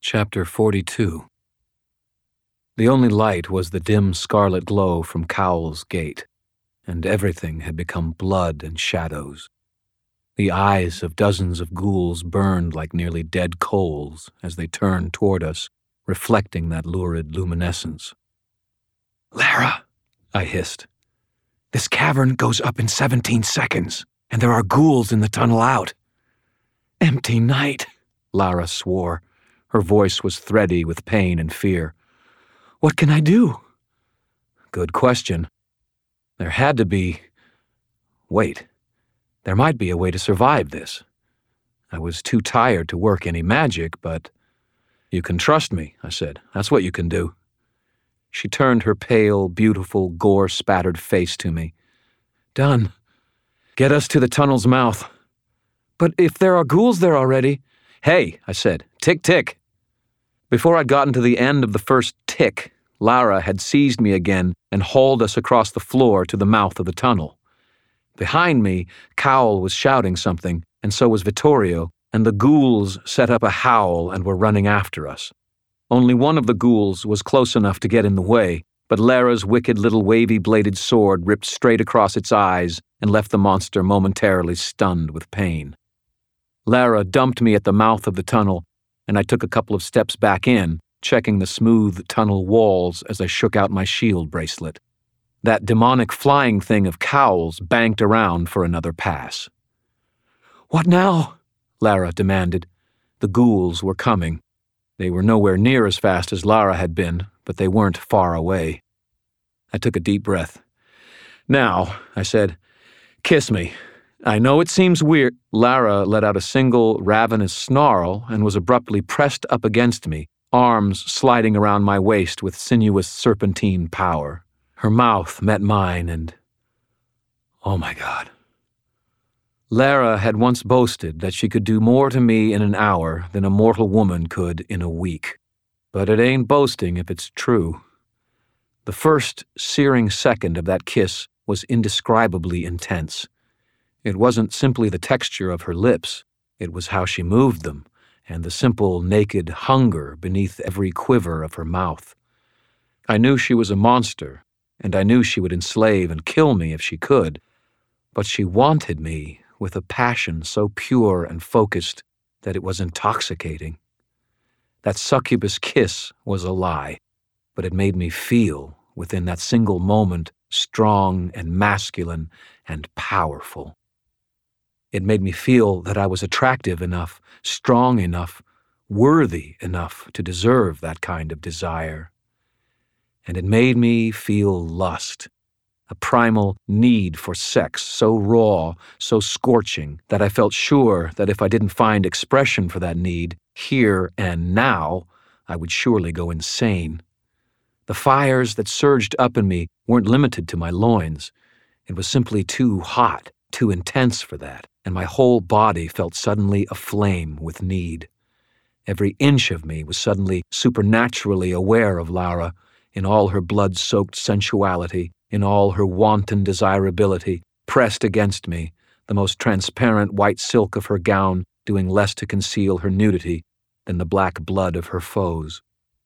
Chapter 42. The only light was the dim scarlet glow from Cowl's gate, and everything had become blood and shadows. The eyes of dozens of ghouls burned like nearly dead coals as they turned toward us, reflecting that lurid luminescence. "Lara," I hissed. "This cavern goes up in 17 seconds, and there are ghouls in the tunnel out." "Empty night," Lara swore. Her voice was thready with pain and fear. "What can I do?" Good question. There had to be... Wait. There might be a way to survive this. I was too tired to work any magic, but... "You can trust me," I said. "That's what you can do." She turned her pale, beautiful, gore-spattered face to me. "Done. Get us to the tunnel's mouth." "But if there are ghouls there already..." "Hey," I said. "Tick, tick." Before I'd gotten to the end of the first tick, Lara had seized me again and hauled us across the floor to the mouth of the tunnel. Behind me, Cowl was shouting something, and so was Vittorio, and the ghouls set up a howl and were running after us. Only one of the ghouls was close enough to get in the way, but Lara's wicked little wavy-bladed sword ripped straight across its eyes and left the monster momentarily stunned with pain. Lara dumped me at the mouth of the tunnel, and I took a couple of steps back in, checking the smooth tunnel walls as I shook out my shield bracelet. That demonic flying thing of Cowl's banked around for another pass. "What now?" Lara demanded. The ghouls were coming. They were nowhere near as fast as Lara had been, but they weren't far away. I took a deep breath. "Now," I said, "kiss me. I know it seems weird." Lara let out a single ravenous snarl and was abruptly pressed up against me, arms sliding around my waist with sinuous serpentine power. Her mouth met mine and... oh my God. Lara had once boasted that she could do more to me in an hour than a mortal woman could in a week. But it ain't boasting if it's true. The first searing second of that kiss was indescribably intense. It wasn't simply the texture of her lips, it was how she moved them, and the simple, naked hunger beneath every quiver of her mouth. I knew she was a monster, and I knew she would enslave and kill me if she could, but she wanted me with a passion so pure and focused that it was intoxicating. That succubus kiss was a lie, but it made me feel, within that single moment, strong and masculine and powerful. It made me feel that I was attractive enough, strong enough, worthy enough to deserve that kind of desire. And it made me feel lust, a primal need for sex so raw, so scorching, that I felt sure that if I didn't find expression for that need, here and now, I would surely go insane. The fires that surged up in me weren't limited to my loins. It was simply too hot, too intense for that, and my whole body felt suddenly aflame with need. Every inch of me was suddenly supernaturally aware of Lara, in all her blood-soaked sensuality, in all her wanton desirability, pressed against me, the most transparent white silk of her gown doing less to conceal her nudity than the black blood of her foes.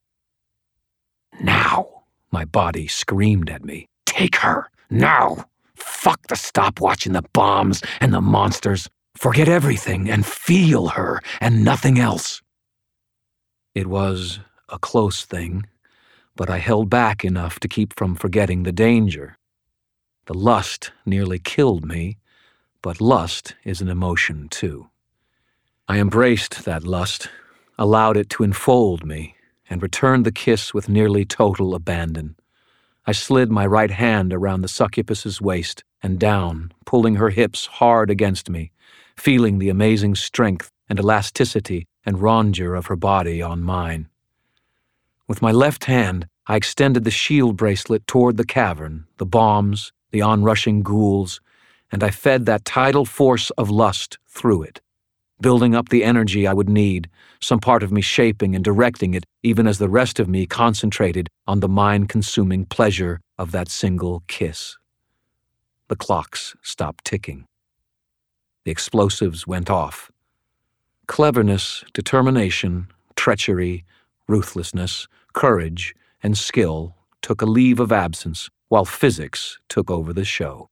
"Now!" my body screamed at me. "Take her! Now! Fuck the stopwatch and the bombs and the monsters. Forget everything and feel her and nothing else." It was a close thing, but I held back enough to keep from forgetting the danger. The lust nearly killed me, but lust is an emotion too. I embraced that lust, allowed it to enfold me, and returned the kiss with nearly total abandon. I slid my right hand around the succubus's waist and down, pulling her hips hard against me, feeling the amazing strength and elasticity and rondure of her body on mine. With my left hand, I extended the shield bracelet toward the cavern, the bombs, the onrushing ghouls, and I fed that tidal force of lust through it, building up the energy I would need, some part of me shaping and directing it even as the rest of me concentrated on the mind-consuming pleasure of that single kiss. The clocks stopped ticking. The explosives went off. Cleverness, determination, Treachery, ruthlessness, courage, and skill took a leave of absence, while physics took over the show.